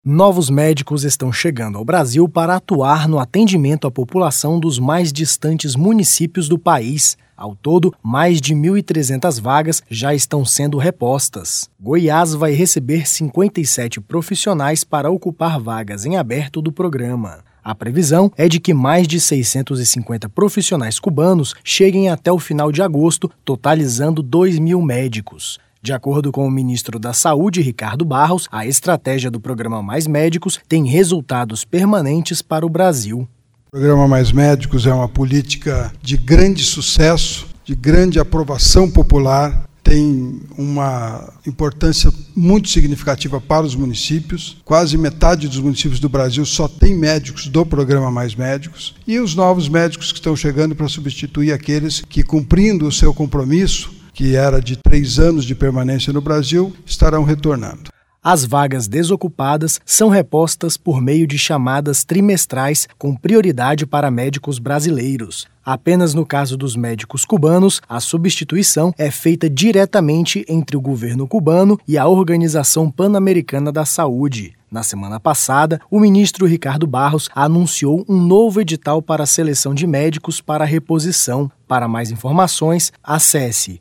Novos médicos estão chegando ao Brasil para atuar no atendimento à população dos mais distantes municípios do país. Ao todo, mais de 1.300 vagas já estão sendo repostas. Goiás vai receber 57 profissionais para ocupar vagas em aberto do programa. A previsão é de que mais de 650 profissionais cubanos cheguem até o final de agosto, totalizando 2.000 médicos. De acordo com o ministro da Saúde, Ricardo Barros, a estratégia do Programa Mais Médicos tem resultados permanentes para o Brasil. O Programa Mais Médicos é uma política de grande sucesso, de grande aprovação popular, tem uma importância muito significativa para os municípios. Quase metade dos municípios do Brasil só tem médicos do Programa Mais Médicos. E os novos médicos que estão chegando para substituir aqueles que, cumprindo o seu compromisso, que era de 3 anos de permanência no Brasil, estarão retornando. As vagas desocupadas são repostas por meio de chamadas trimestrais com prioridade para médicos brasileiros. Apenas no caso dos médicos cubanos, a substituição é feita diretamente entre o governo cubano e a Organização Pan-Americana da Saúde. Na semana passada, o ministro Ricardo Barros anunciou um novo edital para a seleção de médicos para reposição. Para mais informações, acesse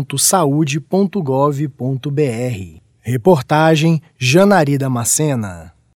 maismedicos.saude.gov.br. Reportagem Janari Damascena.